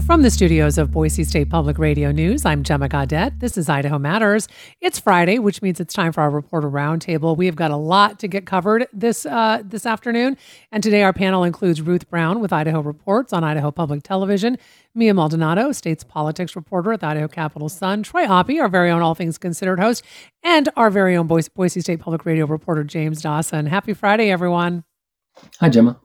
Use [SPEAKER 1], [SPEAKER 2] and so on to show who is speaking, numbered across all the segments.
[SPEAKER 1] From the studios of Boise State Public Radio News, I'm Gemma Gaudette. This is Idaho Matters. It's Friday, which means it's time for our Reporter Roundtable. We have got a lot to get covered this afternoon. And today our panel includes Ruth Brown with Idaho Reports on Idaho Public Television, Mia Maldonado, state's politics reporter at the Idaho Capital Sun, Troy Hoppe, our very own All Things Considered host, and our very own Boise State Public Radio reporter, James Dawson. Happy Friday, everyone.
[SPEAKER 2] Hi, Gemma.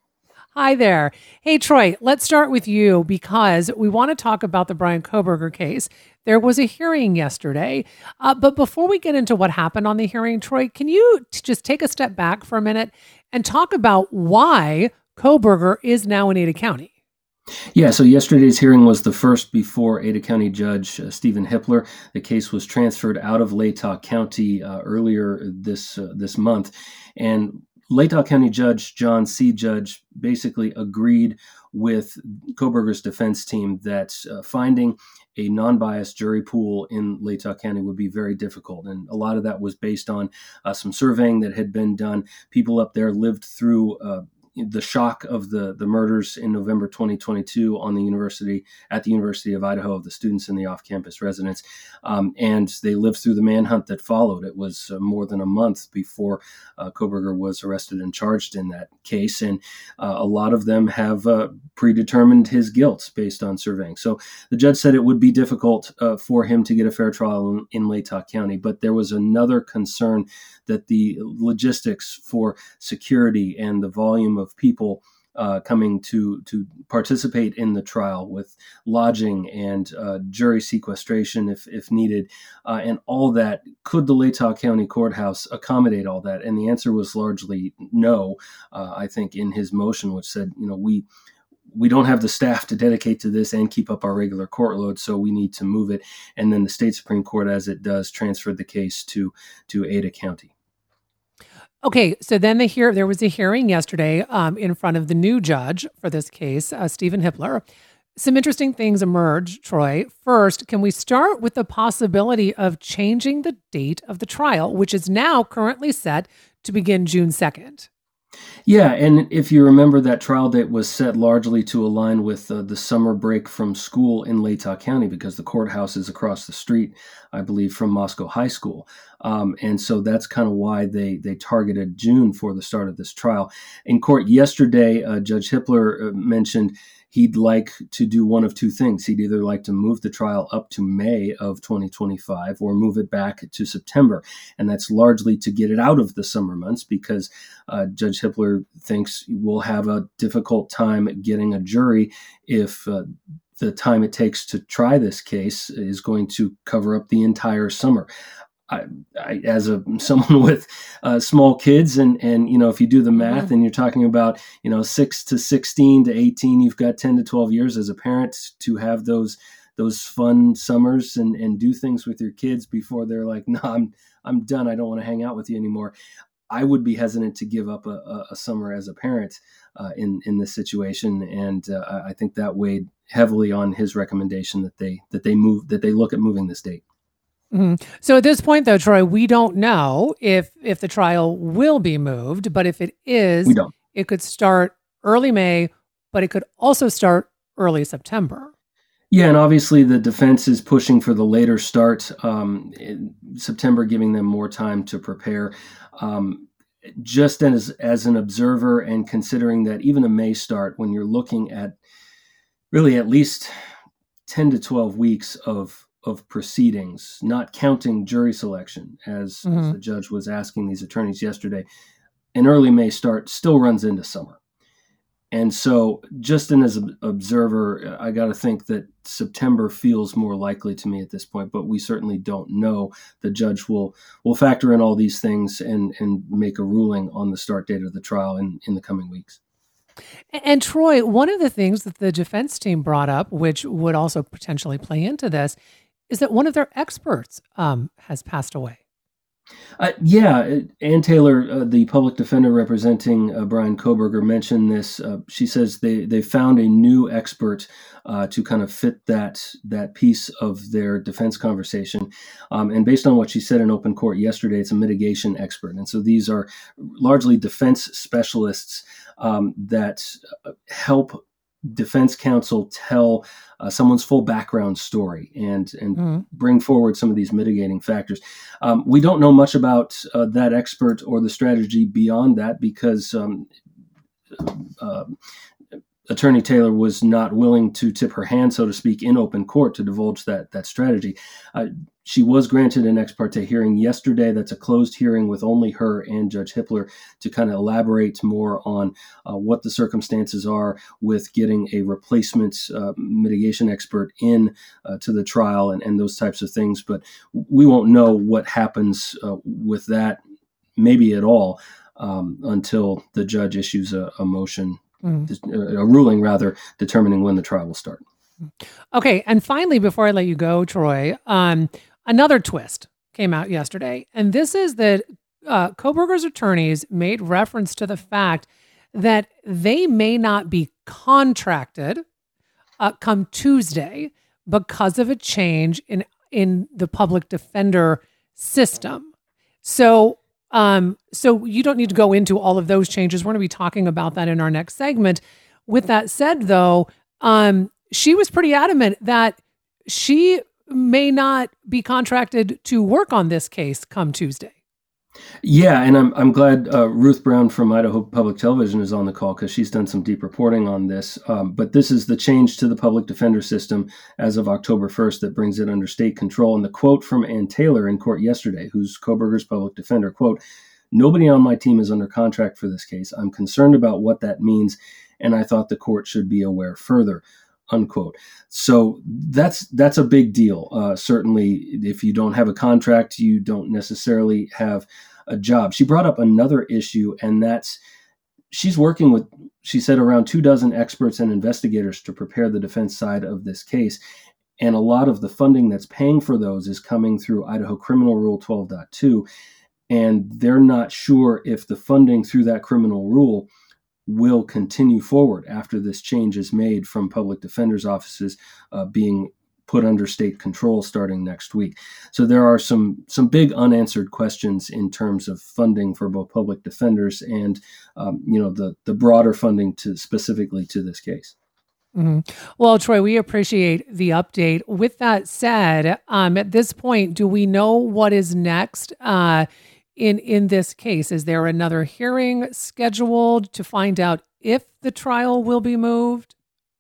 [SPEAKER 1] Hi there. Hey, Troy, let's start with you because we want to talk about the Bryan Kohberger case. There was a hearing yesterday, but before we get into what happened on the hearing, Troy, can you just take a step back for a minute and talk about why Kohberger is now in Ada County?
[SPEAKER 2] Yeah, so yesterday's hearing was the first before Ada County Judge Stephen Hippler. The case was transferred out of Latah County earlier this month, and Latah County Judge John C. Judge basically agreed with Kohberger's defense team that finding a non-biased jury pool in Latah County would be very difficult. And a lot of that was based on some surveying that had been done. People up there lived through the shock of the murders in November 2022 at the University of Idaho, of the students and the off-campus residents. And they lived through the manhunt that followed. It was more than a month before Kohberger was arrested and charged in that case. And a lot of them have predetermined his guilt based on surveying. So the judge said it would be difficult for him to get a fair trial in Latah County. But there was another concern that the logistics for security and the volume of people coming to participate in the trial with lodging and jury sequestration if needed, and all that. Could the Latah County Courthouse accommodate all that? And the answer was largely no, I think, in his motion, which said, we don't have the staff to dedicate to this and keep up our regular court load, so we need to move it. And then the state Supreme Court, as it does, transferred the case to Ada County.
[SPEAKER 1] Okay, so then there was a hearing yesterday in front of the new judge for this case, Stephen Hippler. Some interesting things emerged, Troy. First, can we start with the possibility of changing the date of the trial, which is now currently set to begin June 2nd?
[SPEAKER 2] Yeah, and if you remember, that trial date was set largely to align with the summer break from school in Latah County because the courthouse is across the street, I believe, from Moscow High School. And so that's kind of why they targeted June for the start of this trial. In court yesterday, Judge Hippler mentioned he'd like to do one of two things. He'd either like to move the trial up to May of 2025 or move it back to September. And that's largely to get it out of the summer months because Judge Hippler thinks we'll have a difficult time getting a jury if the time it takes to try this case is going to cover up the entire summer. I as someone with small kids, and if you do the math and you're talking about 6 to 16 to 18, you've got 10 to 12 years as a parent to have those fun summers and do things with your kids before they're like, no, I'm done. I don't want to hang out with you anymore. I would be hesitant to give up a summer as a parent in this situation, and I think that weighed heavily on his recommendation that they look at moving this date.
[SPEAKER 1] Mm-hmm. So at this point, though, Troy, we don't know if the trial will be moved, but if it is,
[SPEAKER 2] we don't.
[SPEAKER 1] It could start early May, but it could also start early September.
[SPEAKER 2] Yeah, and obviously the defense is pushing for the later start in September, giving them more time to prepare. Just as an observer and considering that even a May start, when you're looking at really at least 10 to 12 weeks of proceedings, not counting jury selection, as the judge was asking these attorneys yesterday, an early May start still runs into summer. And so just as an observer, I got to think that September feels more likely to me at this point, but we certainly don't know. The judge will factor in all these things and make a ruling on the start date of the trial in the coming weeks.
[SPEAKER 1] And Troy, one of the things that the defense team brought up, which would also potentially play into this, is that one of their experts has passed away.
[SPEAKER 2] Ann Taylor, the public defender representing Bryan Kohberger, mentioned this. She says they found a new expert to kind of fit that piece of their defense conversation. And based on what she said in open court yesterday, it's a mitigation expert. And so these are largely defense specialists that help defense counsel tell someone's full background story and bring forward some of these mitigating factors. We don't know much about that expert or the strategy beyond that because Attorney Taylor was not willing to tip her hand, so to speak, in open court to divulge that strategy. She was granted an ex parte hearing yesterday. That's a closed hearing with only her and Judge Hippler to kind of elaborate more on what the circumstances are with getting a replacement mitigation expert in to the trial and those types of things. But we won't know what happens with that, maybe at all, until the judge issues a motion. A ruling, rather, determining when the trial will start.
[SPEAKER 1] Okay, and finally, before I let you go, Troy, another twist came out yesterday, and this is that Kohberger's attorneys made reference to the fact that they may not be contracted come Tuesday because of a change in the public defender system. So you don't need to go into all of those changes. We're going to be talking about that in our next segment. With that said, though, she was pretty adamant that she may not be contracted to work on this case come Tuesday.
[SPEAKER 2] Yeah, and I'm glad Ruth Brown from Idaho Public Television is on the call because she's done some deep reporting on this. But this is the change to the public defender system as of October 1st that brings it under state control. And the quote from Ann Taylor in court yesterday, who's Kohberger's public defender, quote, "Nobody on my team is under contract for this case. I'm concerned about what that means, and I thought the court should be aware further," unquote. So that's a big deal. Certainly, if you don't have a contract, you don't necessarily have a job. She brought up another issue, and that's she's working with, she said, around 24 experts and investigators to prepare the defense side of this case. And a lot of the funding that's paying for those is coming through Idaho Criminal Rule 12.2. And they're not sure if the funding through that criminal rule will continue forward after this change is made from public defenders' offices being put under state control starting next week. So there are some big unanswered questions in terms of funding for both public defenders and the broader funding specifically to this case.
[SPEAKER 1] Mm-hmm. Well, Troy, we appreciate the update. With that said, at this point, do we know what is next in this case? Is there another hearing scheduled to find out if the trial will be moved?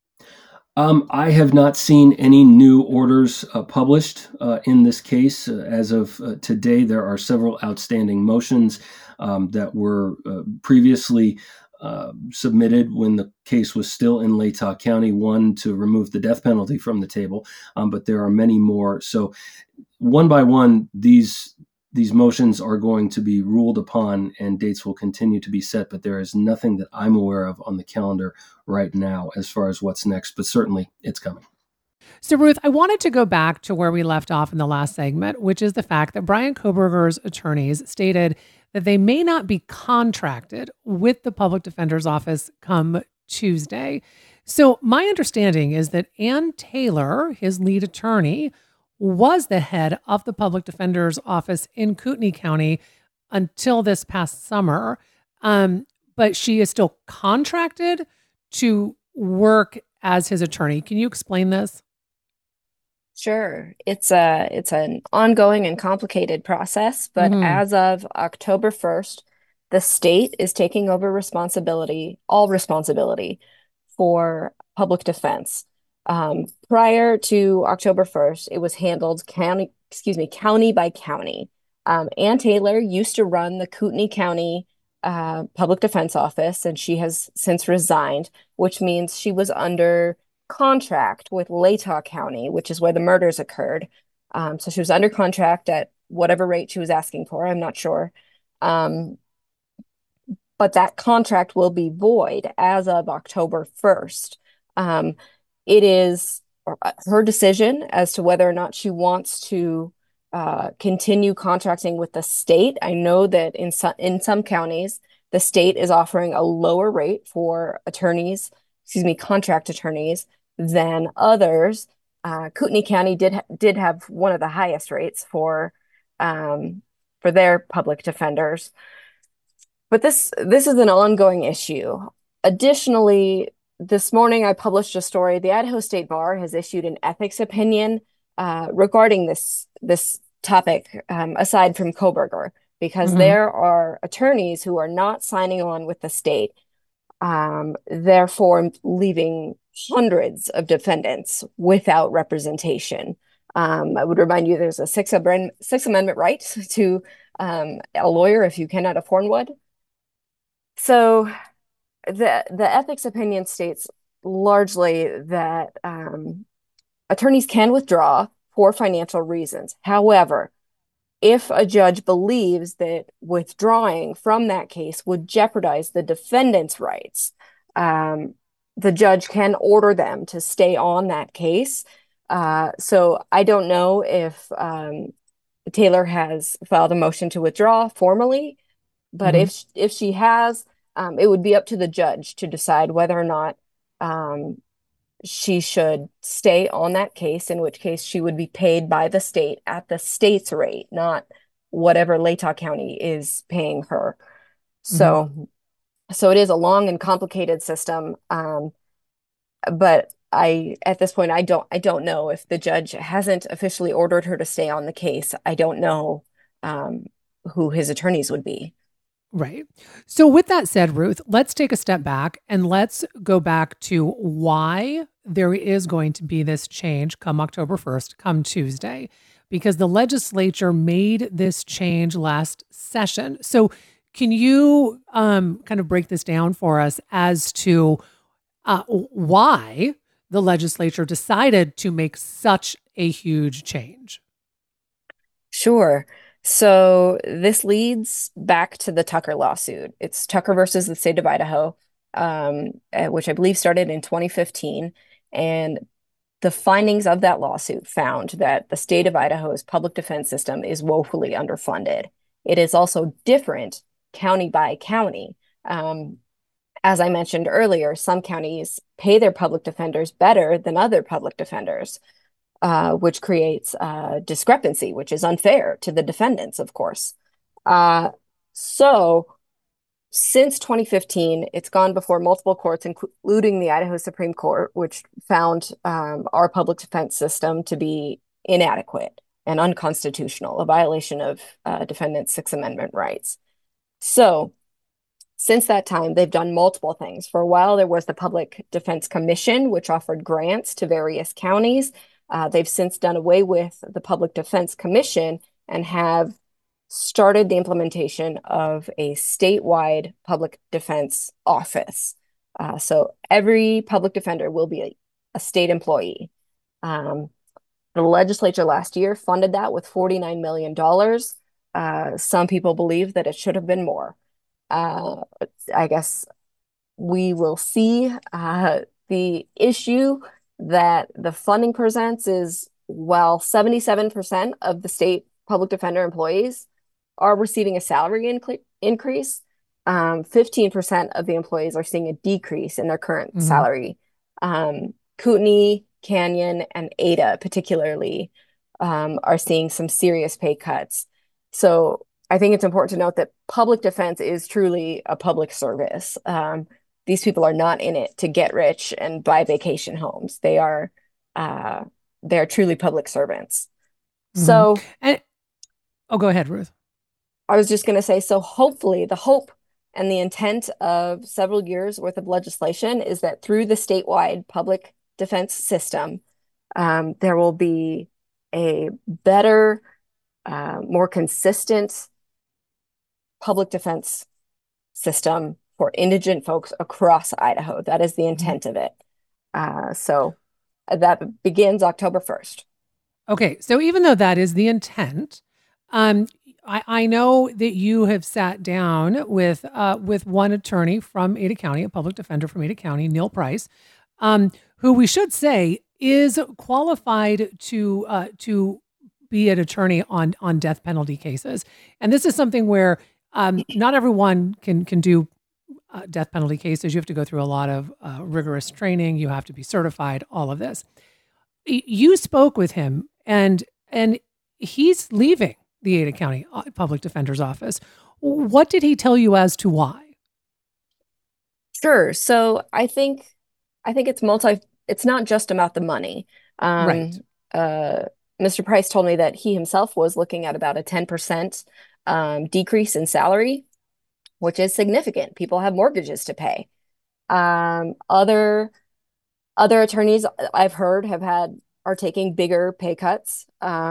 [SPEAKER 2] I have not seen any new orders published in this case. As of today, there are several outstanding motions that were previously submitted when the case was still in Latah County, one to remove the death penalty from the table, but there are many more. So one by one, these motions are going to be ruled upon and dates will continue to be set, but there is nothing that I'm aware of on the calendar right now as far as what's next, but certainly it's coming.
[SPEAKER 1] So Ruth, I wanted to go back to where we left off in the last segment, which is the fact that Brian Kohberger's attorneys stated that they may not be contracted with the public defender's office come Tuesday. So my understanding is that Ann Taylor, his lead attorney, was the head of the public defender's office in Kootenai County until this past summer. But she is still contracted to work as his attorney. Can you explain this?
[SPEAKER 3] Sure. It's an ongoing and complicated process, but as of October 1st, the state is taking over all responsibility for public defense. Prior to October 1st, it was handled county by county. Ann Taylor used to run the Kootenai County Public Defense Office, and she has since resigned, which means she was under contract with Latah County, which is where the murders occurred. So she was under contract at whatever rate she was asking for. I'm not sure. But that contract will be void as of October 1st. It is her decision as to whether or not she wants to continue contracting with the state. I know that in some counties, the state is offering a lower rate for contract attorneys than others. Kootenai County did have one of the highest rates for their public defenders. But this is an ongoing issue. Additionally, this morning I published a story. The Idaho State Bar has issued an ethics opinion regarding this topic, aside from Koberger, because
[SPEAKER 1] Mm-hmm.
[SPEAKER 3] there are attorneys who are not signing on with the state, therefore leaving hundreds of defendants without representation. I would remind you there's a Sixth Amendment right to a lawyer if you cannot afford one. So the ethics opinion states largely that attorneys can withdraw for financial reasons. However, if a judge believes that withdrawing from that case would jeopardize the defendant's rights, the judge can order them to stay on that case. So I don't know if Taylor has filed a motion to withdraw formally, but
[SPEAKER 1] Mm-hmm.
[SPEAKER 3] if she has, it would be up to the judge to decide whether or not she should stay on that case, in which case she would be paid by the state at the state's rate, not whatever Latah County is paying her.
[SPEAKER 1] Mm-hmm.
[SPEAKER 3] So it is a long and complicated system. But at this point, I don't know if the judge hasn't officially ordered her to stay on the case. I don't know um, who his attorneys would be.
[SPEAKER 1] Right. So with that said, Ruth, let's take a step back and let's go back to why there is going to be this change come October 1st, come Tuesday, because the legislature made this change last session. So can you kind of break this down for us as to why the legislature decided to make such a huge change?
[SPEAKER 3] Sure. So this leads back to the Tucker lawsuit. It's Tucker versus the state of Idaho, which I believe started in 2015. And the findings of that lawsuit found that the state of Idaho's public defense system is woefully underfunded. It is also different county by county. As I mentioned earlier, some counties pay their public defenders better than other public defenders, which creates discrepancy, which is unfair to the defendants, of course. So since 2015, it's gone before multiple courts, including the Idaho Supreme Court, which found our public defense system to be inadequate and unconstitutional, a violation of defendants' Sixth Amendment rights. So since that time, they've done multiple things. For a while, there was the Public Defense Commission, which offered grants to various counties. They've since done away with the Public Defense Commission and have started the implementation of a statewide public defense office. So every public defender will be a state employee. The legislature last year funded that with $49 million. Some people believe that it should have been more. I guess we will see. The issue that the funding presents is, while 77% of the state public defender employees are receiving a salary increase, 15% of the employees are seeing a decrease in their current salary. Kootenai, Canyon, and Ada particularly are seeing some serious pay cuts. So I think it's important to note that public defense is truly a public service. These people are not in it to get rich and buy vacation homes. They're truly public servants. So,
[SPEAKER 1] go ahead, Ruth.
[SPEAKER 3] I was just going to say, so hopefully the hope and the intent of several years worth of legislation is that through the statewide public defense system, there will be a better, more consistent public defense system for indigent folks across Idaho. That is the intent of it. So that begins October 1st.
[SPEAKER 1] Okay, so even though that is the intent, I know that you have sat down with one attorney from Ada County, a public defender from Ada County, Neil Price, who we should say is qualified to be an attorney on death penalty cases. And this is something where not everyone can do death penalty cases. You have to go through a lot of rigorous training. You have to be certified, all of this. You spoke with him, and he's leaving the Ada County Public Defender's Office. What did he tell you as to why?
[SPEAKER 3] Sure. So I think I think it's not just about the money.
[SPEAKER 1] Right.
[SPEAKER 3] Uh, Mr. Price told me that he himself was looking at about a 10% decrease in salary, which is significant. People have mortgages to pay. Other attorneys I've heard are taking bigger pay cuts.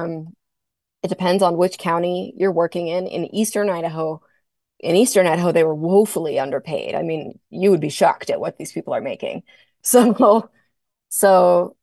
[SPEAKER 3] It depends on which county you're working in. In Eastern Idaho, they were woefully underpaid. I mean, you would be shocked at what these people are making. So, so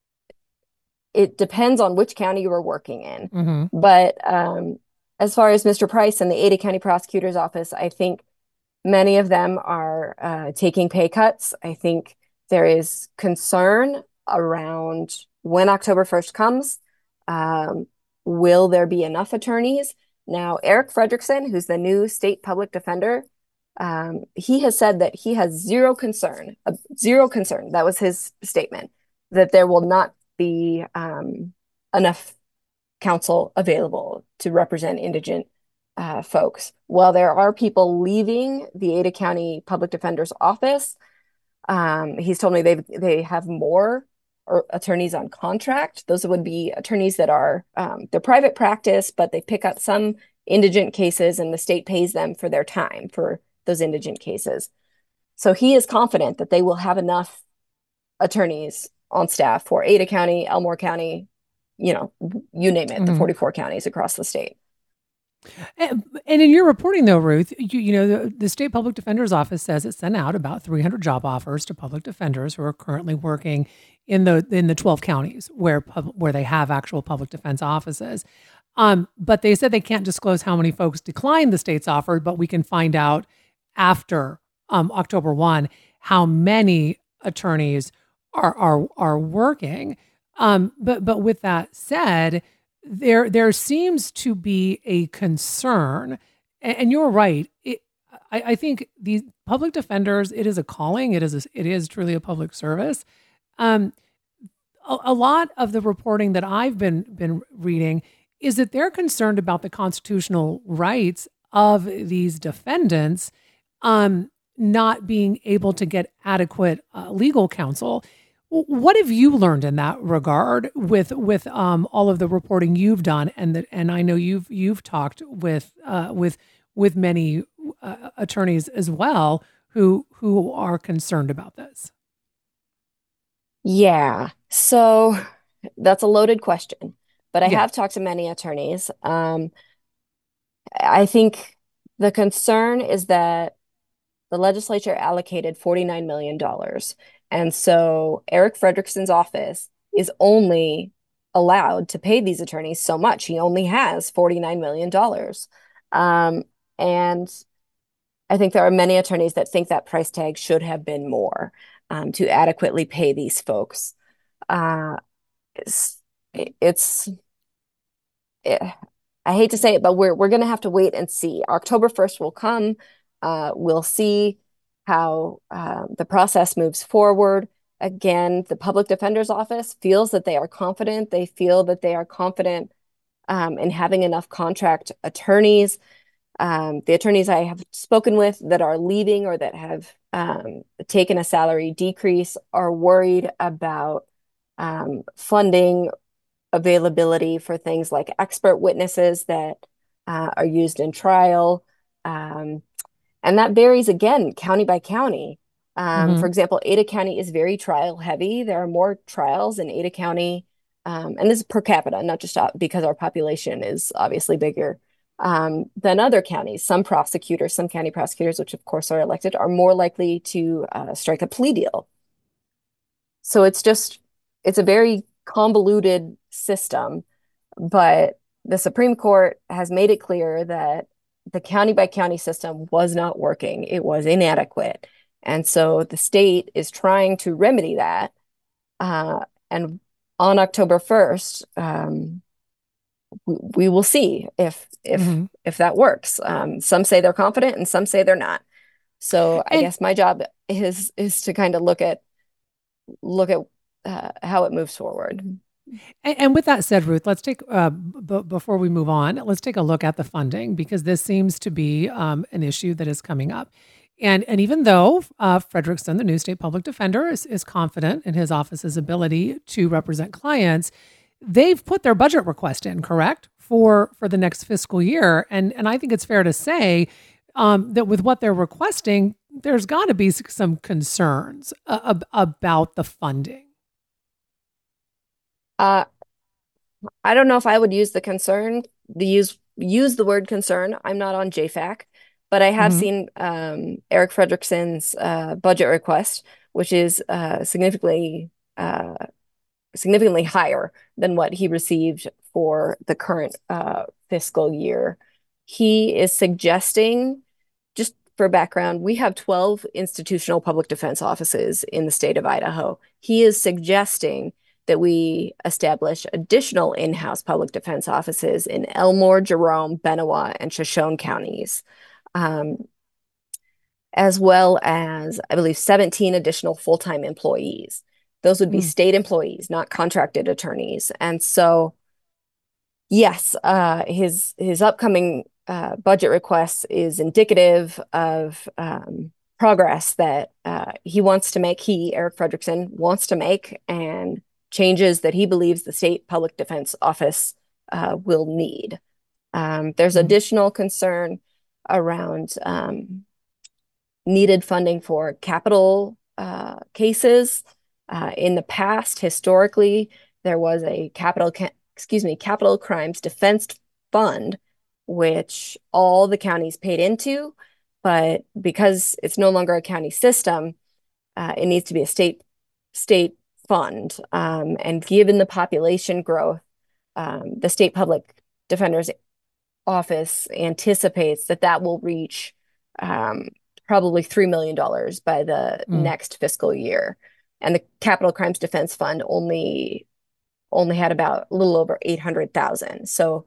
[SPEAKER 3] it depends on which county you were working in.
[SPEAKER 1] Mm-hmm.
[SPEAKER 3] But as far as Mr. Price and the Ada County Prosecutor's Office, I think many of them are taking pay cuts. I think there is concern around when October 1st comes. Um, will there be enough attorneys? Now, Eric Frederickson, who's the new state public defender, he has said that he has zero concern. That was his statement, that there will not be enough counsel available to represent indigent folks. While there are people leaving the Ada County Public Defender's Office, he's told me they have more attorneys on contract. Those would be attorneys that are they're private practice, but they pick up some indigent cases, and the state pays them for their time for those indigent cases. So he is confident that they will have enough attorneys on staff for Ada County, Elmore County, you name it, the 44 counties across the state.
[SPEAKER 1] And in your reporting, though, Ruth, the State Public Defender's Office says it sent out about 300 job offers to public defenders who are currently working in the 12 counties where they have actual public defense offices. But they said they can't disclose how many folks declined the state's offer, but we can find out after October 1 how many attorneys are working. But with that said, there seems to be a concern, and you're right. I think these public defenders, it is a calling. It is truly a public service. A lot of the reporting that I've been reading is that they're concerned about the constitutional rights of these defendants not being able to get adequate legal counsel. What have you learned in that regard with all of the reporting you've done, and I know you've talked with many attorneys as well who are concerned about this?
[SPEAKER 3] Yeah, so that's a loaded question, but I have talked to many attorneys. I think the concern is that the legislature allocated $49 million. And so Eric Frederickson's office is only allowed to pay these attorneys so much. He only has $49 million. And I think there are many attorneys that think that price tag should have been more to adequately pay these folks. I hate to say it, but we're going to have to wait and see. October 1st will come. We'll see how the process moves forward. Again, the Public Defender's Office feels that they are confident. They feel that they are confident in having enough contract attorneys. The attorneys I have spoken with that are leaving or that have taken a salary decrease are worried about funding availability for things like expert witnesses that are used in trial. And that varies, again, county by county. For example, Ada County is very trial heavy. There are more trials in Ada County, and this is per capita, not just because our population is obviously bigger than other counties. Some county prosecutors, which of course are elected, are more likely to strike a plea deal. So it's a very convoluted system, but the Supreme Court has made it clear that the county by county system was not working. It was inadequate. And so the state is trying to remedy that. And on October 1st, we will see if that works. Some say they're confident and some say they're not. So I guess my job is to kind of look at how it moves forward.
[SPEAKER 1] And with that said, Ruth, let's take before we move on, let's take a look at the funding, because this seems to be an issue that is coming up. And even though Frederickson, the new state public defender, is confident in his office's ability to represent clients, they've put their budget request in, correct, for the next fiscal year. And I think it's fair to say that with what they're requesting, there's got to be some concerns about the funding.
[SPEAKER 3] Uh, I don't know if I would use use the word concern. I'm not on JFAC, but I have
[SPEAKER 1] Mm-hmm.
[SPEAKER 3] seen Eric Frederickson's budget request, which is uh, significantly higher than what he received for the current fiscal year. He is suggesting, just for background, we have 12 institutional public defense offices in the state of Idaho. He is suggesting that we establish additional in-house public defense offices in Elmore, Jerome, Benewah, and Shoshone counties, um, as well as, I believe, 17 additional full-time employees. Those would be state employees, not contracted attorneys. And so, yes, his upcoming budget request is indicative of progress that Eric Frederickson, wants to make, and changes that he believes the state public defense office will need. There's additional concern around needed funding for capital cases. In the past, historically, there was a capital crimes defense fund, which all the counties paid into, but because it's no longer a county system, it needs to be a state fund. And given the population growth, the state public defender's office anticipates that will reach probably $3 million by the next fiscal year. And the Capital Crimes Defense Fund only had about a little over 800,000. So,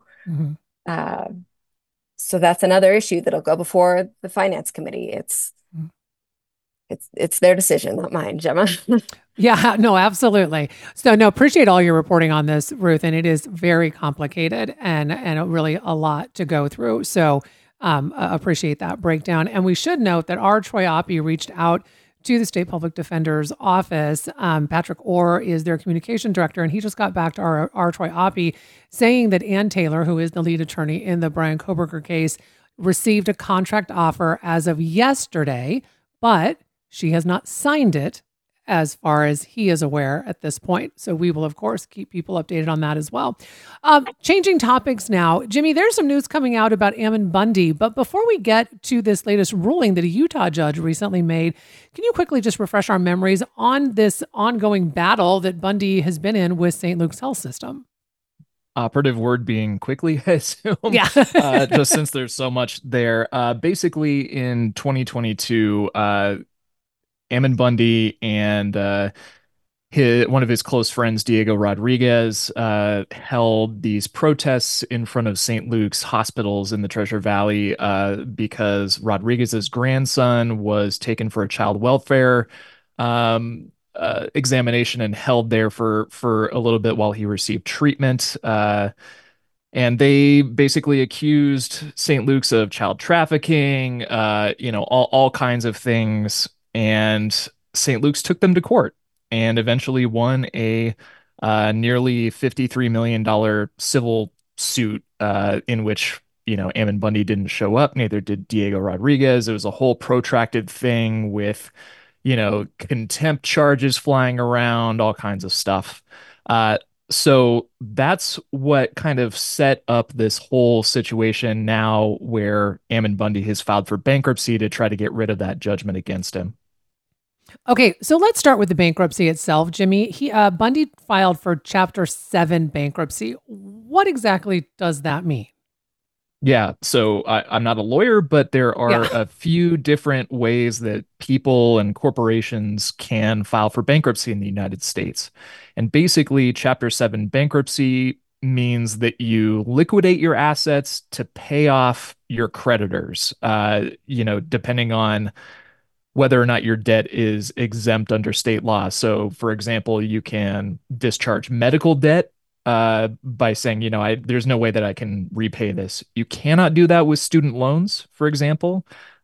[SPEAKER 3] so that's another issue that'll go before the Finance Committee. It's their decision, not mine, Gemma.
[SPEAKER 1] Yeah, no, absolutely. So no, appreciate all your reporting on this, Ruth. And it is very complicated and really a lot to go through. So appreciate that breakdown. And we should note that our Troy Oppie reached out to the State Public Defender's office. Patrick Orr is their communication director, and he just got back to our Troy Oppie saying that Ann Taylor, who is the lead attorney in the Brian Koberger case, received a contract offer as of yesterday, but she has not signed it as far as he is aware at this point. So we will, of course, keep people updated on that as well. Changing topics now. Jimmy, there's some news coming out about Ammon Bundy, but before we get to this latest ruling that a Utah judge recently made, can you quickly just refresh our memories on this ongoing battle that Bundy has been in with St. Luke's Health System?
[SPEAKER 4] Operative word being quickly, I assume.
[SPEAKER 1] Yeah.
[SPEAKER 4] Just since there's so much there. Basically, in 2022, Ammon Bundy and one of his close friends, Diego Rodriguez, held these protests in front of St. Luke's hospitals in the Treasure Valley because Rodriguez's grandson was taken for a child welfare examination and held there for a little bit while he received treatment. And they basically accused St. Luke's of child trafficking, all kinds of things. And St. Luke's took them to court and eventually won a nearly $53 million civil suit in which, Ammon Bundy didn't show up, neither did Diego Rodriguez. It was a whole protracted thing with, contempt charges flying around, all kinds of stuff. So that's what kind of set up this whole situation now where Ammon Bundy has filed for bankruptcy to try to get rid of that judgment against him.
[SPEAKER 1] Okay, so let's start with the bankruptcy itself, Jimmy. Bundy filed for Chapter 7 bankruptcy. What exactly does that mean?
[SPEAKER 4] Yeah, so I'm not a lawyer, but there are a few different ways that people and corporations can file for bankruptcy in the United States. And basically, Chapter 7 bankruptcy means that you liquidate your assets to pay off your creditors, depending on whether or not your debt is exempt under state law. So, for example, you can discharge medical debt by saying, there's no way that I can repay this. You cannot do that with student loans, for example.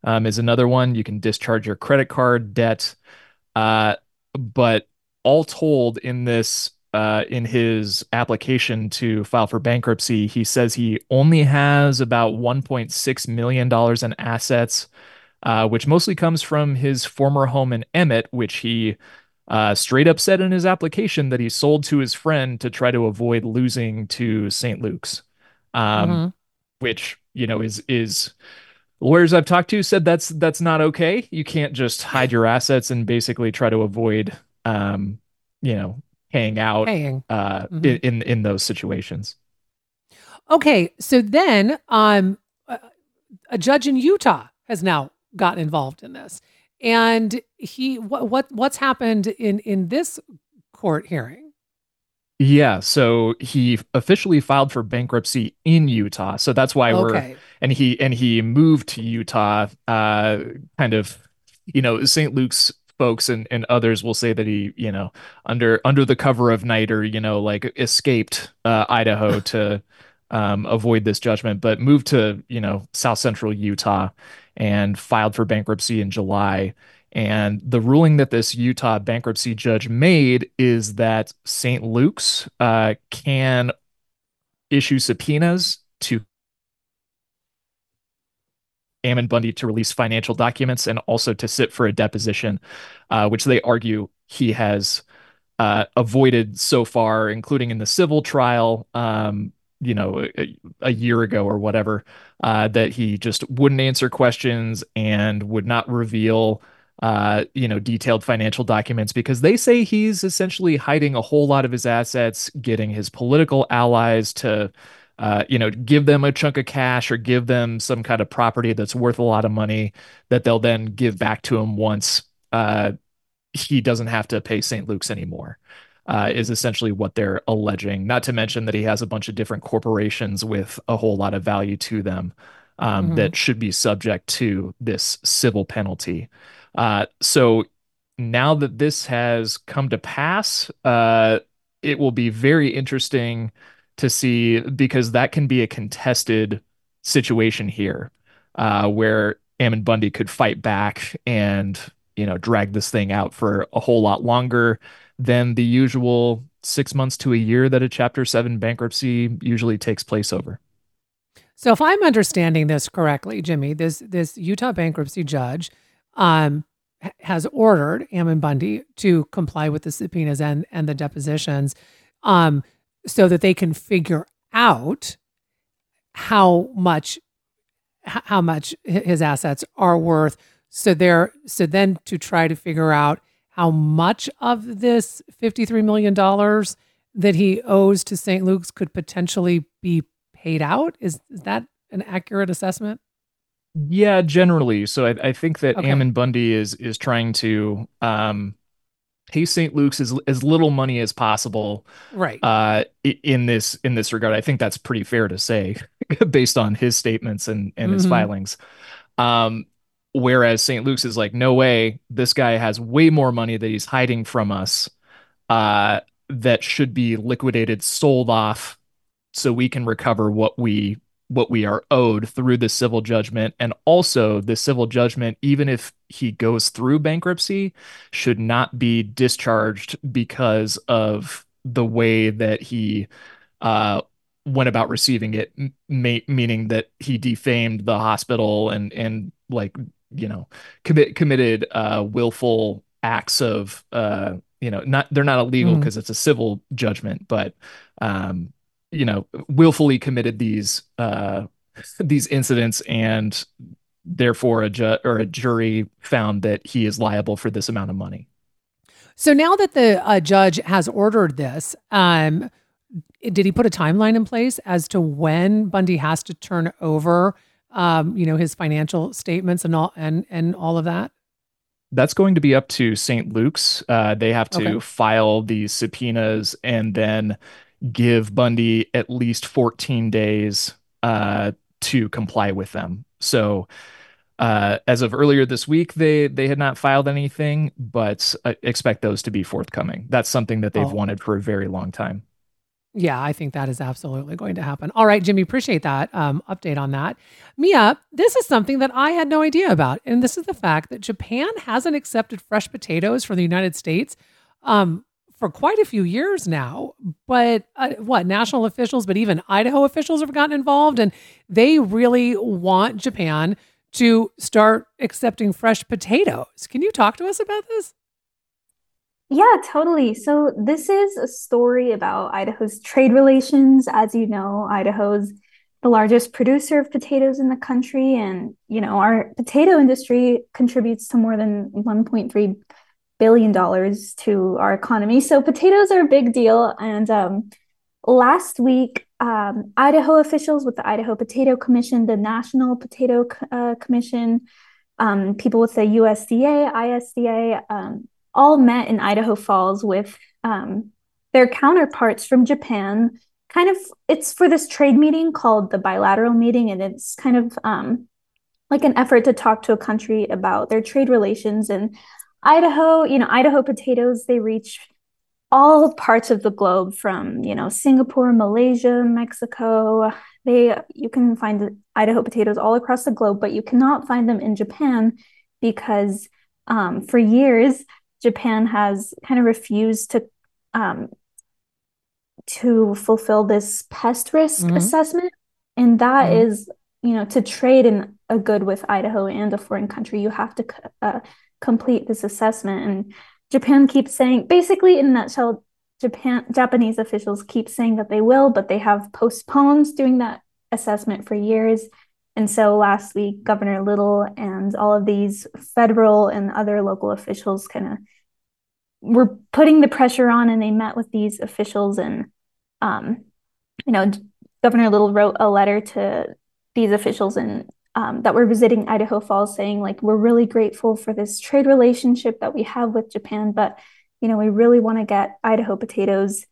[SPEAKER 4] is another one. You can discharge your credit card debt. Uh, but all told, in his application to file for bankruptcy, he says he only has about $1.6 million in assets, which mostly comes from his former home in Emmett, which he straight up said in his application that he sold to his friend to try to avoid losing to St. Luke's, um,
[SPEAKER 1] Hmm.
[SPEAKER 4] which is lawyers I've talked to said that's not okay. You can't just hide your assets and basically try to avoid, um, you know, paying out
[SPEAKER 1] Paying.
[SPEAKER 4] in those situations.
[SPEAKER 1] Okay, so then a judge in Utah has now gotten involved in this, and what's happened in this court hearing?
[SPEAKER 4] Yeah, so he officially filed for bankruptcy in Utah. So that's why
[SPEAKER 1] Okay,
[SPEAKER 4] he moved to Utah, kind of, St. Luke's folks and others will say that he, under the cover of night or, like escaped Idaho to avoid this judgment, but moved to, South Central Utah and filed for bankruptcy in July. And the ruling that this Utah bankruptcy judge made is that St. Luke's can issue subpoenas to Ammon Bundy to release financial documents and also to sit for a deposition, which they argue he has avoided so far, including in the civil trial, a year ago or whatever, that he just wouldn't answer questions and would not reveal, detailed financial documents because they say he's essentially hiding a whole lot of his assets, getting his political allies to, give them a chunk of cash or give them some kind of property that's worth a lot of money that they'll then give back to him once, he doesn't have to pay St. Luke's anymore, is essentially what they're alleging. Not to mention that he has a bunch of different corporations with a whole lot of value to them,
[SPEAKER 1] hmm
[SPEAKER 4] that should be subject to this civil penalty. So now that this has come to pass, it will be very interesting to see because that can be a contested situation here, where Ammon Bundy could fight back and drag this thing out for a whole lot longer than the usual 6 months to a year that a Chapter 7 bankruptcy usually takes place over.
[SPEAKER 1] So if I'm understanding this correctly, Jimmy, this Utah bankruptcy judge um, has ordered Ammon Bundy to comply with the subpoenas and the depositions, um, so that they can figure out how much his assets are worth. So then to try to figure out how much of this $53 million that he owes to St. Luke's could potentially be paid out. Is that an accurate assessment?
[SPEAKER 4] Yeah, generally. So I think that
[SPEAKER 1] Okay.
[SPEAKER 4] Ammon Bundy is trying to pay St. Luke's as little money as possible,
[SPEAKER 1] Right.
[SPEAKER 4] in this regard. I think that's pretty fair to say based on his statements and his
[SPEAKER 1] hmm
[SPEAKER 4] filings. Um, Whereas St. Luke's is like, no way, this guy has way more money that he's hiding from us, uh, that should be liquidated, sold off, so we can recover what we are owed through the civil judgment. And also the civil judgment, even if he goes through bankruptcy, should not be discharged because of the way that he uh, went about receiving it, meaning that he defamed the hospital and like committed willful acts of, not, they're not illegal
[SPEAKER 1] hmm
[SPEAKER 4] because it's a civil judgment, but um, willfully committed these incidents, and therefore a jury found that he is liable for this amount of money.
[SPEAKER 1] So now that the judge has ordered this, did he put a timeline in place as to when Bundy has to turn over, his financial statements and all of that?
[SPEAKER 4] That's going to be up to St. Luke's. They have
[SPEAKER 1] Okay.
[SPEAKER 4] to file these subpoenas and then give Bundy at least 14 days to comply with them. So as of earlier this week, they had not filed anything, but I expect those to be forthcoming. That's something that they've
[SPEAKER 1] Oh,
[SPEAKER 4] wanted for a very long time.
[SPEAKER 1] Yeah, I think that is absolutely going to happen. All right, Jimmy, appreciate that update on that. Mia, this is something that I had no idea about, and this is the fact that Japan hasn't accepted fresh potatoes from the United States for quite a few years now. But national officials, but even Idaho officials have gotten involved, and they really want Japan to start accepting fresh potatoes. Can you talk to us about this?
[SPEAKER 5] Yeah, totally. So this is a story about Idaho's trade relations. As you know, Idaho's the largest producer of potatoes in the country. And, our potato industry contributes to more than $1.3 billion to our economy. So potatoes are a big deal. And last week, Idaho officials with the Idaho Potato Commission, the National Potato Commission, people with the USDA, ISDA, all met in Idaho Falls with their counterparts from Japan. It's for this trade meeting called the bilateral meeting, and it's kind of like an effort to talk to a country about their trade relations. And Idaho potatoes, they reach all parts of the globe from, Singapore, Malaysia, Mexico. You can find Idaho potatoes all across the globe, but you cannot find them in Japan because for years, Japan has kind of refused to fulfill this pest risk assessment. And that is, to trade in a good with Idaho and a foreign country, you have to complete this assessment. And Japan keeps saying, basically in a nutshell, Japanese officials keep saying that they will, but they have postponed doing that assessment for years. And so last week, Governor Little and all of these federal and other local officials kind of were putting the pressure on, and they met with these officials. And, Governor Little wrote a letter to these officials and that were visiting Idaho Falls saying, like, we're really grateful for this trade relationship that we have with Japan, but, we really want to get Idaho potatoes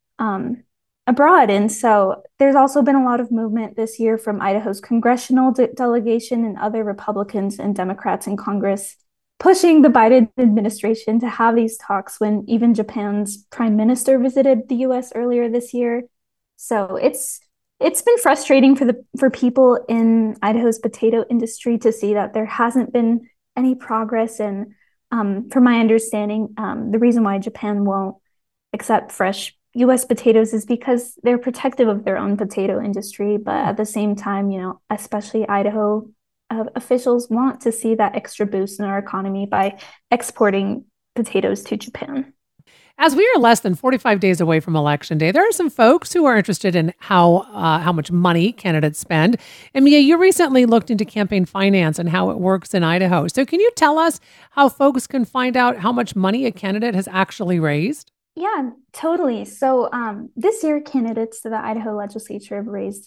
[SPEAKER 5] abroad. And so there's also been a lot of movement this year from Idaho's congressional delegation and other Republicans and Democrats in Congress pushing the Biden administration to have these talks when even Japan's prime minister visited the US earlier this year. So it's been frustrating for people in Idaho's potato industry to see that there hasn't been any progress. And from my understanding, the reason why Japan won't accept fresh US potatoes is because they're protective of their own potato industry. But at the same time, especially Idaho officials want to see that extra boost in our economy by exporting potatoes to Japan.
[SPEAKER 1] As we are less than 45 days away from Election Day, there are some folks who are interested in how much money candidates spend. And Mia, you recently looked into campaign finance and how it works in Idaho. So can you tell us how folks can find out how much money a candidate has actually raised?
[SPEAKER 5] Yeah, totally. So this year, candidates to the Idaho legislature have raised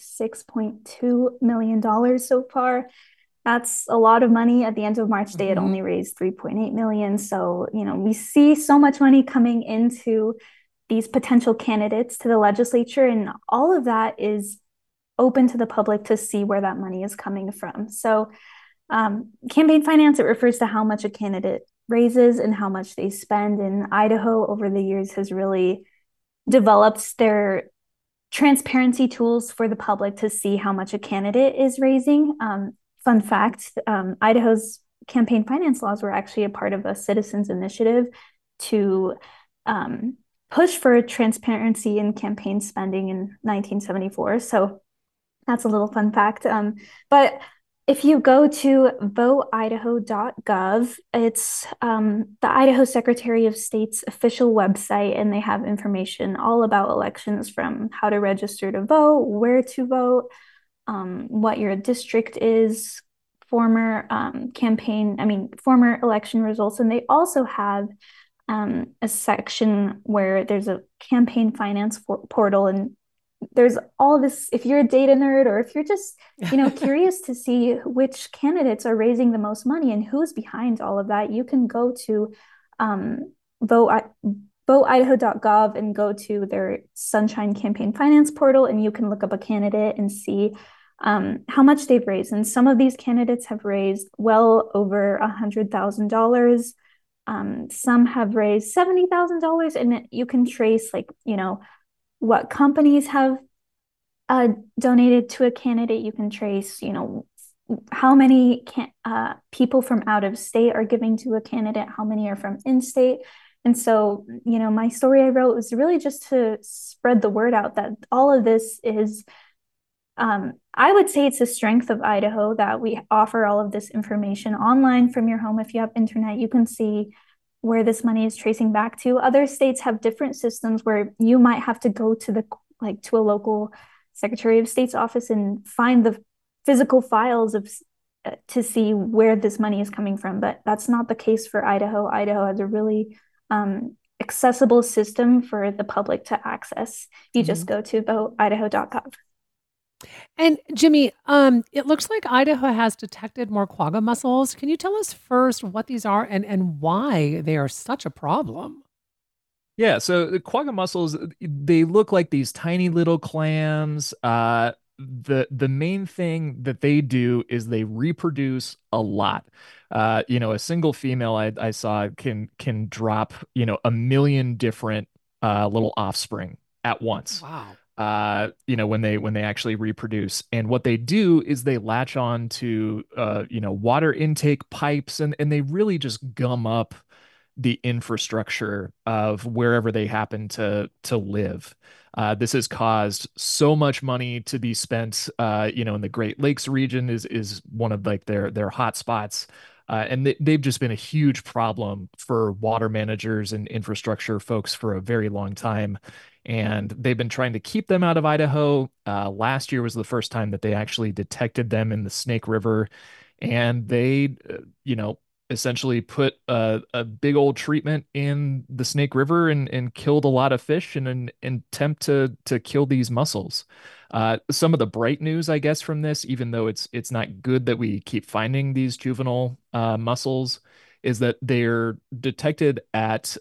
[SPEAKER 5] $6.2 million so far. That's a lot of money. At the end of March, they had only raised $3.8 million. So, we see so much money coming into these potential candidates to the legislature, and all of that is open to the public to see where that money is coming from. So campaign finance, it refers to how much a candidate raises and how much they spend. And Idaho over the years has really developed their transparency tools for the public to see how much a candidate is raising. Fun fact, Idaho's campaign finance laws were actually a part of a citizens initiative to push for transparency in campaign spending in 1974. So that's a little fun fact. But if you go to voteidaho.gov, it's the Idaho Secretary of State's official website, and they have information all about elections, from how to register to vote, where to vote, what your district is, former election results. And they also have a section where there's a campaign finance portal, and there's all this. If you're a data nerd, or if you're just curious to see which candidates are raising the most money and who's behind all of that, you can go to voteidaho.gov and go to their Sunshine Campaign Finance portal, and you can look up a candidate and see how much they've raised. And some of these candidates have raised well over $100,000. Some have raised $70,000, and you can trace what companies have donated to a candidate. You can trace, how many people from out of state are giving to a candidate, how many are from in-state. And so, my story I wrote was really just to spread the word out that all of this is, I would say it's a strength of Idaho that we offer all of this information online from your home. If you have internet, you can see where this money is tracing back to. Other states have different systems where you might have to go to to a local Secretary of State's office and find the physical files to see where this money is coming from. But that's not the case for Idaho. Idaho has a really accessible system for the public to access. You just go to voteidaho.gov.
[SPEAKER 1] And Jimmy, it looks like Idaho has detected more quagga mussels. Can you tell us first what these are and why they are such a problem?
[SPEAKER 4] Yeah, so the quagga mussels, they look like these tiny little clams. The main thing that they do is they reproduce a lot. A single female I saw can drop, 1 million different little offspring at once.
[SPEAKER 1] Wow.
[SPEAKER 4] When they actually reproduce. And what they do is they latch on to water intake pipes, and they really just gum up the infrastructure of wherever they happen to live. This has caused so much money to be spent, in the Great Lakes region is one of like their hot spots. And they've just been a huge problem for water managers and infrastructure folks for a very long time. And they've been trying to keep them out of Idaho. Last year was the first time that they actually detected them in the Snake River. And they, essentially put a big old treatment in the Snake River and killed a lot of fish in an attempt to kill these mussels. Some of the bright news, I guess, from this, even though it's not good that we keep finding these juvenile mussels, is that they're detected at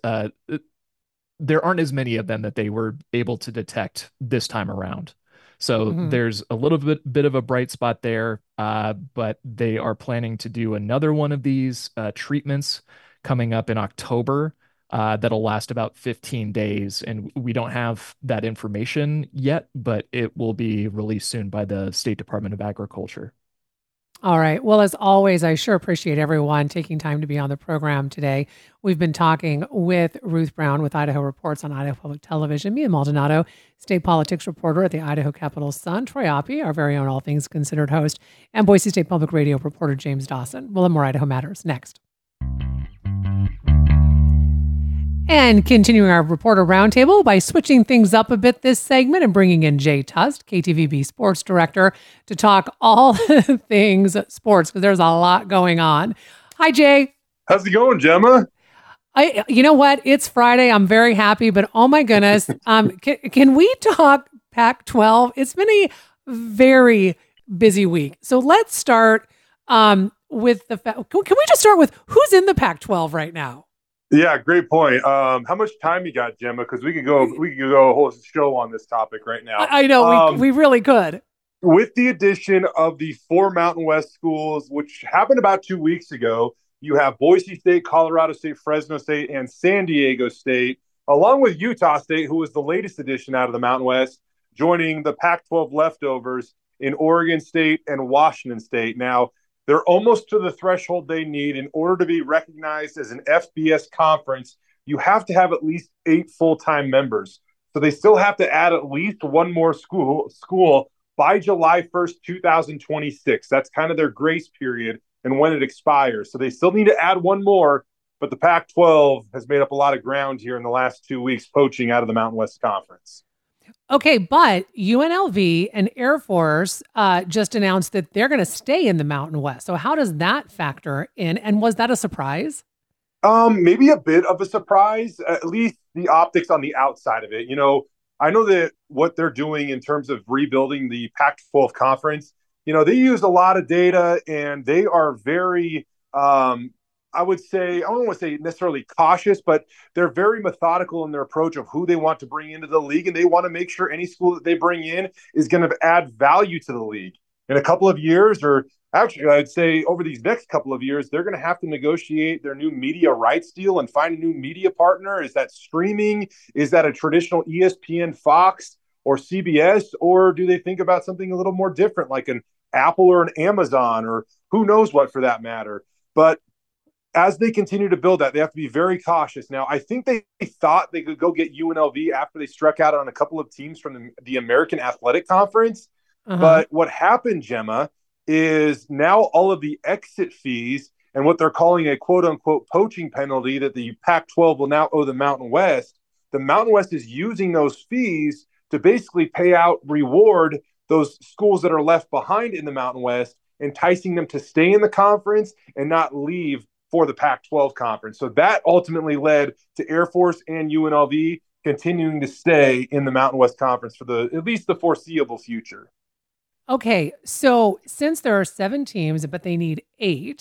[SPEAKER 4] there aren't as many of them that they were able to detect this time around. So there's a little bit of a bright spot there, but they are planning to do another one of these treatments coming up in October that'll last about 15 days. And we don't have that information yet, but it will be released soon by the State Department of Agriculture.
[SPEAKER 1] All right. Well, as always, I sure appreciate everyone taking time to be on the program today. We've been talking with Ruth Brown with Idaho Reports on Idaho Public Television, Mia Maldonado, state politics reporter at the Idaho Capital Sun, Troy Oppie, our very own All Things Considered host, and Boise State Public Radio reporter James Dawson. We'll have more Idaho Matters next. And continuing our reporter roundtable by switching things up a bit this segment and bringing in Jay Tust, KTVB sports director, to talk all things sports, because there's a lot going on. Hi, Jay.
[SPEAKER 6] How's it going, Gemma?
[SPEAKER 1] You know what? It's Friday. I'm very happy, but oh my goodness. Can we talk Pac-12? It's been a very busy week. So let's start with the fact. Can we just start with who's in the Pac-12 right now?
[SPEAKER 6] Yeah, great point. How much time you got, Gemma? Because we could go a whole show on this topic right now.
[SPEAKER 1] I know we really could.
[SPEAKER 6] With the addition of the 4 Mountain West schools, which happened about 2 weeks ago, you have Boise State, Colorado State, Fresno State, and San Diego State, along with Utah State, who was the latest addition out of the Mountain West, joining the Pac-12 leftovers in Oregon State and Washington State. Now, they're almost to the threshold they need in order to be recognized as an FBS conference. You have to have at least 8 full-time members. So they still have to add at least one more school by July 1st, 2026. That's kind of their grace period and when it expires. So they still need to add one more, but the Pac-12 has made up a lot of ground here in the last 2 weeks, poaching out of the Mountain West Conference.
[SPEAKER 1] Okay, but UNLV and Air Force just announced that they're going to stay in the Mountain West. So how does that factor in? And was that a surprise?
[SPEAKER 6] Maybe a bit of a surprise, at least the optics on the outside of it. I know that what they're doing in terms of rebuilding the Pac-12 conference, they use a lot of data and they are very, I would say, I don't want to say necessarily cautious, but they're very methodical in their approach of who they want to bring into the league. And they want to make sure any school that they bring in is going to add value to the league. in a couple of years, or actually, I'd say over these next couple of years, they're going to have to negotiate their new media rights deal and find a new media partner. Is that streaming? Is that a traditional ESPN, Fox, or CBS? Or do they think about something a little more different, like an Apple or an Amazon, or who knows what for that matter? But as they continue to build that, they have to be very cautious. Now, I think they thought they could go get UNLV after they struck out on a couple of teams from the American Athletic Conference. But what happened, Gemma, is now all of the exit fees and what they're calling a quote-unquote poaching penalty that the Pac-12 will now owe the Mountain West. The Mountain West is using those fees to basically reward those schools that are left behind in the Mountain West, enticing them to stay in the conference and not leave for the Pac-12 conference. So that ultimately led to Air Force and UNLV continuing to stay in the Mountain West Conference for at least the foreseeable future.
[SPEAKER 1] Okay, so since there are 7 teams, but they need 8,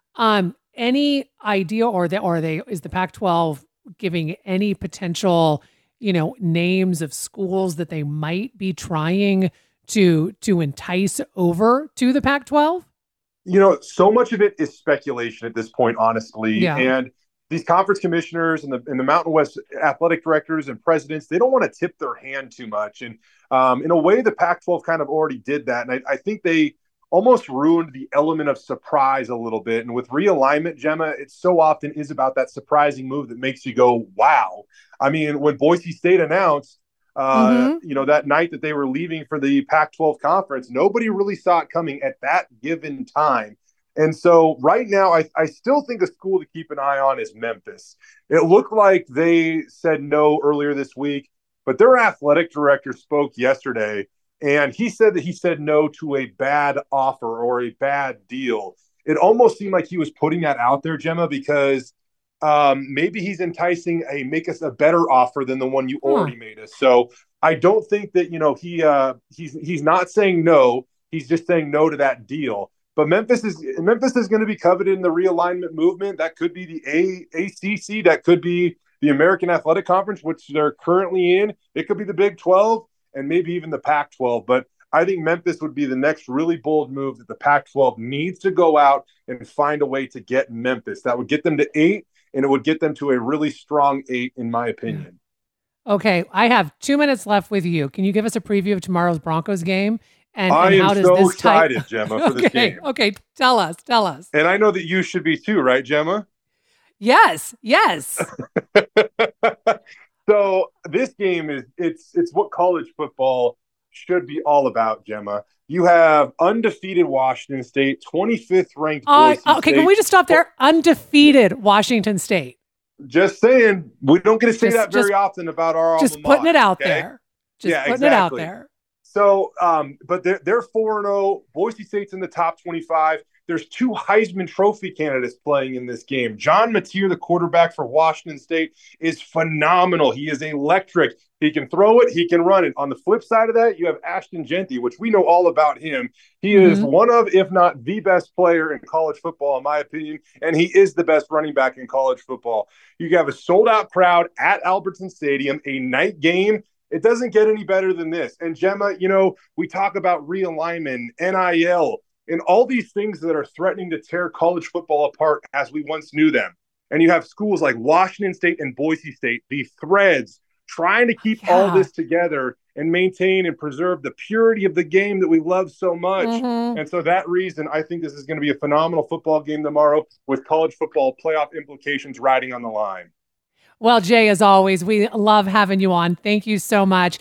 [SPEAKER 1] any idea, is the Pac-12 giving any potential, names of schools that they might be trying to entice over to the Pac-12?
[SPEAKER 6] So much of it is speculation at this point, honestly.
[SPEAKER 1] Yeah.
[SPEAKER 6] And these conference commissioners and the Mountain West athletic directors and presidents, they don't want to tip their hand too much. And in a way, the Pac-12 kind of already did that. And I think they almost ruined the element of surprise a little bit. And with realignment, Gemma, it so often is about that surprising move that makes you go, wow. I mean, when Boise State announced, that night that they were leaving for the Pac-12 conference, nobody really saw it coming at that given time. And so right now, I still think a school to keep an eye on is Memphis. It looked like they said no earlier this week, but their athletic director spoke yesterday, and he said that he said no to a bad offer or a bad deal. It almost seemed like he was putting that out there, Gemma, because maybe he's enticing make us a better offer than the one you already made us. So I don't think that, he's not saying no. He's just saying no to that deal. But Memphis is going to be coveted in the realignment movement. That could be the ACC. That could be the American Athletic Conference, which they're currently in. It could be the Big 12 and maybe even the Pac-12. But I think Memphis would be the next really bold move that the Pac-12 needs to go out and find a way to get Memphis. That would get them to 8, and it would get them to a really strong 8, in my opinion.
[SPEAKER 1] Okay, I have 2 minutes left with you. Can you give us a preview of tomorrow's Broncos game? And
[SPEAKER 6] I am
[SPEAKER 1] how does
[SPEAKER 6] so
[SPEAKER 1] this
[SPEAKER 6] excited, Gemma, for this game.
[SPEAKER 1] Okay, tell us.
[SPEAKER 6] And I know that you should be too, right, Gemma?
[SPEAKER 1] Yes.
[SPEAKER 6] So this game it's what college football should be all about, Gemma. You have undefeated Washington State, 25th ranked Boise State.
[SPEAKER 1] Okay, can we just stop there? Undefeated Washington State.
[SPEAKER 6] Just saying, we don't get to say that very often about our
[SPEAKER 1] just
[SPEAKER 6] alma
[SPEAKER 1] putting
[SPEAKER 6] mater,
[SPEAKER 1] it out
[SPEAKER 6] okay?
[SPEAKER 1] there. Just putting it out there.
[SPEAKER 6] So, but they're 4-0. Boise State's in the top 25. There's 2 Heisman Trophy candidates playing in this game. John Mateer, the quarterback for Washington State, is phenomenal. He is electric. He can throw it. He can run it. On the flip side of that, you have Ashton Jeanty, which we know all about him. He is one of, if not the best player in college football, in my opinion, and he is the best running back in college football. You have a sold-out crowd at Albertson Stadium, a night game. It doesn't get any better than this. And Gemma, we talk about realignment, NIL, and all these things that are threatening to tear college football apart as we once knew them. And you have schools like Washington State and Boise State, the threads, trying to keep all this together and maintain and preserve the purity of the game that we love so much. And so that reason, I think this is going to be a phenomenal football game tomorrow with college football playoff implications riding on the line.
[SPEAKER 1] Well, Jay, as always, we love having you on. Thank you so much.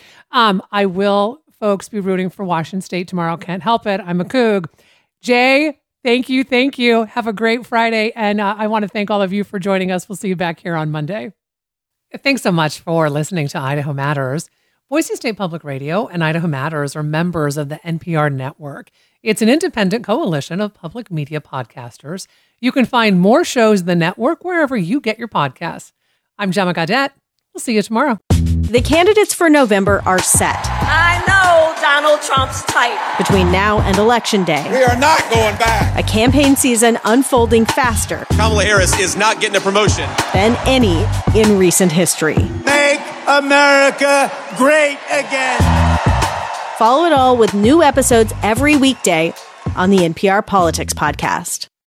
[SPEAKER 1] I will, folks, be rooting for Washington State tomorrow. Can't help it. I'm a Coug. Jay, thank you. Have a great Friday. And I want to thank all of you for joining us. We'll see you back here on Monday. Thanks so much for listening to Idaho Matters. Boise State Public Radio and Idaho Matters are members of the NPR network. It's an independent coalition of public media podcasters. You can find more shows in the network wherever you get your podcasts. I'm Gemma Gaudette. We'll see you tomorrow.
[SPEAKER 7] The candidates for November are set.
[SPEAKER 8] I know Donald Trump's type.
[SPEAKER 7] Between now and Election Day,
[SPEAKER 9] we are not going back.
[SPEAKER 7] A campaign season unfolding faster.
[SPEAKER 9] Kamala Harris is not getting a promotion
[SPEAKER 7] Than any in recent history.
[SPEAKER 9] Make America great again.
[SPEAKER 7] Follow it all with new episodes every weekday on the NPR Politics Podcast.